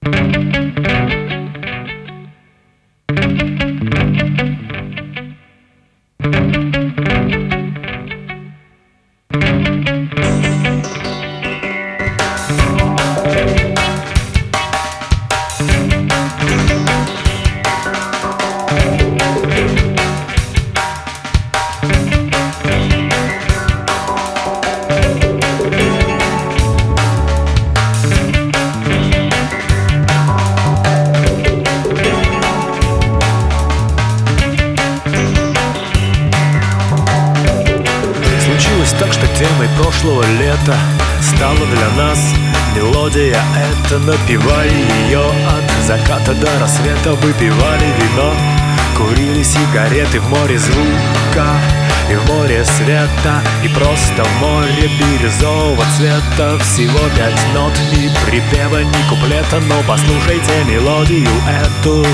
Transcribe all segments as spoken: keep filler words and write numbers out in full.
Так что темой прошлого лета стала для нас мелодия эта. Напевали ее от заката до рассвета, выпивали вино, курили сигареты в море звука и в море света, и просто в море бирюзового цвета. Всего пять нот, ни припева, ни куплета, но послушайте мелодию эту.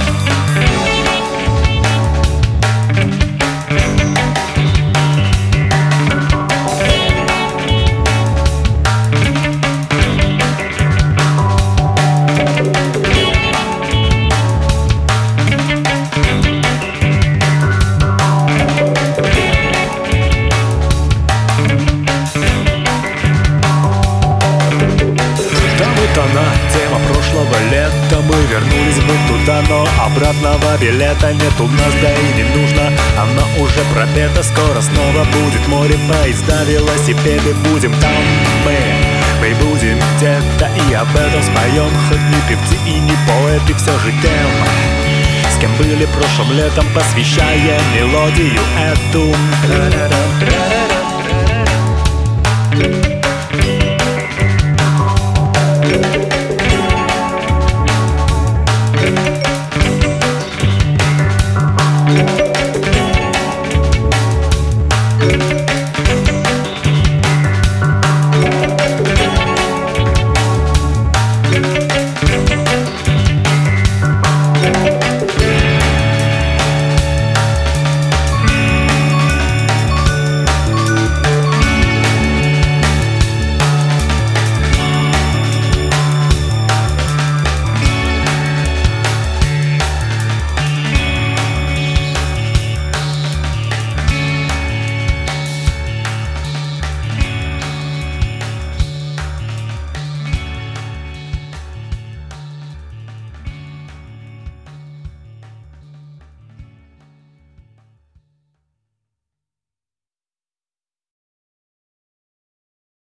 Тема прошлого лета, мы вернулись бы туда, но обратного билета нет у нас, да и не нужно. Она уже пропета, скоро снова будет море, поезда, велосипеды, будем там мы. Мы будем где-то и об этом споем, хоть не певцы и не поэты, все же тем, с кем были прошлым летом, посвящая мелодию эту.